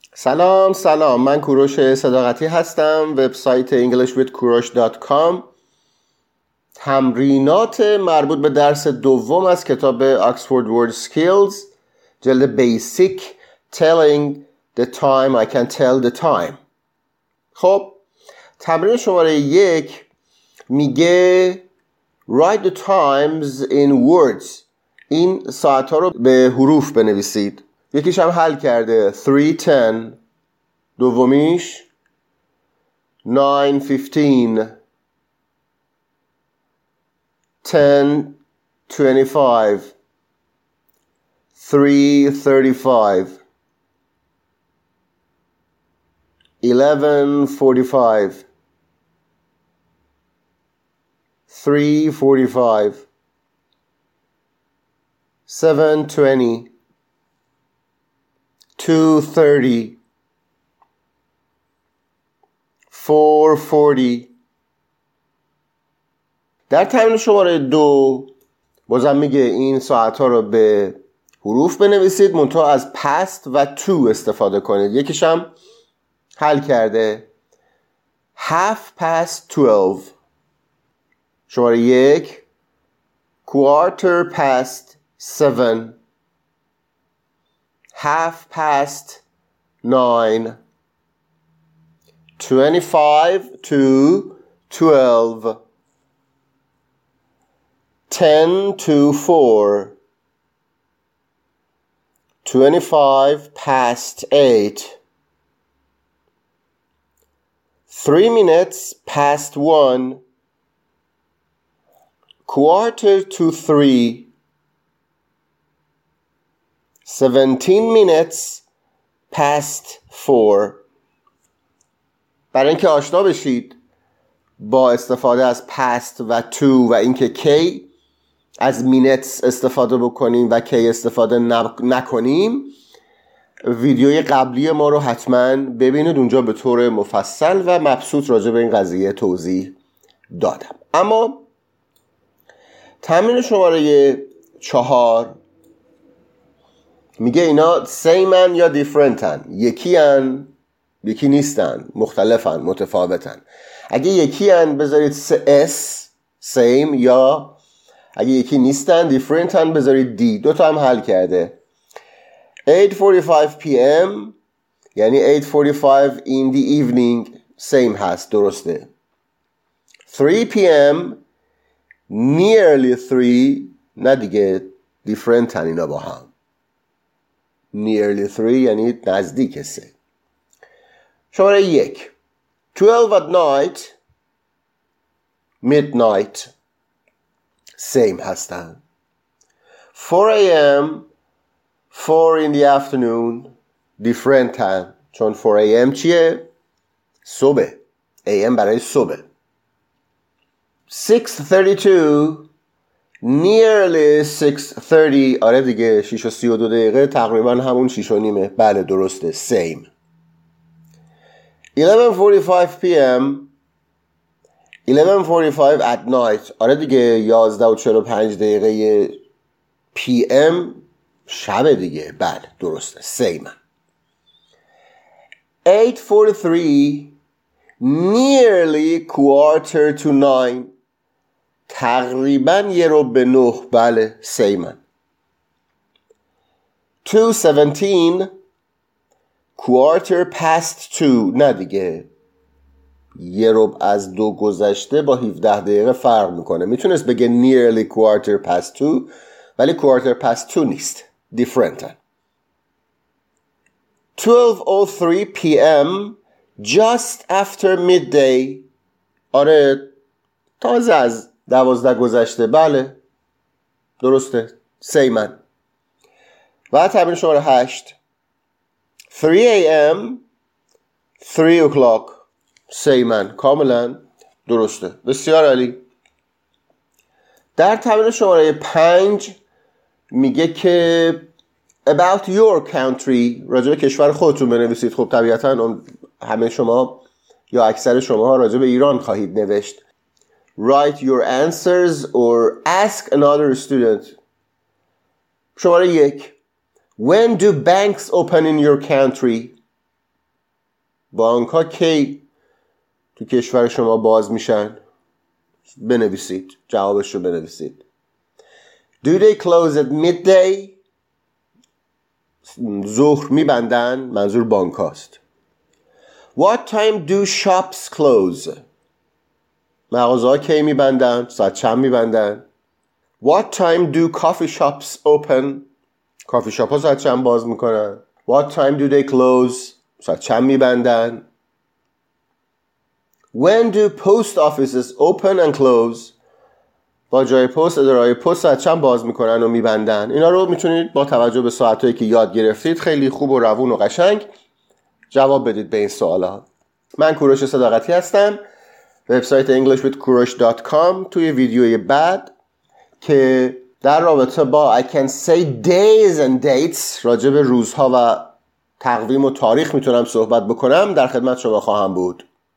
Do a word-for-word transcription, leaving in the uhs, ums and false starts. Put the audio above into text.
سلام سلام من کوروش صداقتی هستم. وبسایت انگلیش ویت کوروش دات کام. تمرینات مربوط به درس دوم از کتاب اکسفورد ورد سکیلز، جلد بیسیک Telling the time I can tell the time. خب تمرین شماره یک میگه Write the times in words. این ساعت ها رو به حروف بنویسید. یکیش هم حل کرده three ten، دومیش nine fifteen، ten twenty-five، three thirty-five، eleven forty-five، three forty-five، seven twenty، two thirty، four forty. در تمرین شماره دو بازم میگه این ساعت ها رو به حروف بنویسید، منتها از past و to استفاده کنید. یکیش هم حل کرده half past twelve. شماره یک quarter past seven، half past nine، twenty-five to twelve، ten to four، twenty-five past eight، three minutes past one، quarter to three، seventeen minutes past four. برای اینکه آشنا بشید با استفاده از past و to و اینکه کی از minutes استفاده بکنیم و کی استفاده نکنیم، ویدیوی قبلی ما رو حتما ببینید. اونجا به طور مفصل و مبسوط راجع به این قضیه توضیح دادم. اما تمرین شماره چهار میگه اینا سیمن یا دیفرنتن، یکی هن یکی نیستن، مختلفن، متفاوتن. اگه یکی هن بذارید اس سیم، یا اگه یکی نیستن دیفرنتن بذارید دی. دوتا هم حل کرده eight forty-five p m یعنی eight forty-five in the evening same هست، درسته. three p m nearly three، نه دیگه دیفرنتن اینا با هم. nearly three یعنی نزدیک سه. شماره یک twelve at night midnight same هستن. four a m four in the afternoon different هن، چون four a m چیه؟ صبح. a m برای صبح. six thirty-two nearly six thirty. آره دیگه شش و سی و دو دقیقه تقریبا همون شش و نیمه. بله درسته same. eleven forty-five p m eleven forty-five at night. آره دیگه یازده و چهل و پنج دقیقه پی ام شب دیگه. بله درسته same. eight forty-three nearly quarter to nine. تقریبا یه رو به نه. بله same. two seventeen quarter past two. نه دیگه یه رو از دو گذشته با هفده دقیقه فرق میکنه. میتونست بگه nearly quarter past two ولی quarter past two نیست، different. twelve oh three p m just after midday. آره تازه از دوازده گذشته. بله درسته same. و تمرین شماره هشت three a m three o'clock same. کاملا درسته. بسیار عالی. در تمرین شماره پنج میگه که about your country، راجع به کشور خودتون بنویسید. خب طبیعتا همه شما یا اکثر شما راجع به ایران خواهید نوشت. Write your answers or ask another student. شماره یک When do banks open in your country? بانک ها کی تو کشور شما باز میشن؟ بنویسید، جوابش رو بنویسید. Do they close at midday؟ ظهر میبندن، منظور بانک هاست. What time do shops close؟ مغازه ها کی میبندن؟ ساعت چند میبندن؟ What time do coffee shops open؟ کافی شاپ ها ساعت چند باز میکنن؟ What time do they close؟ ساعت چند میبندن؟ When do post offices open and close؟ با جای پست، اداره‌های پست ساعت چند باز میکنن و میبندن؟ اینا رو میتونید با توجه به ساعتایی که یاد گرفتید خیلی خوب و روون و قشنگ جواب بدید به این سوالا. من کوروش صداقتی هستم، وبسایت english with kurosh dot com. توی ویدیوی بعد که در رابطه با I can say days and dates، راجع به روزها و تقویم و تاریخ میتونم صحبت بکنم، در خدمت شما خواهم بود.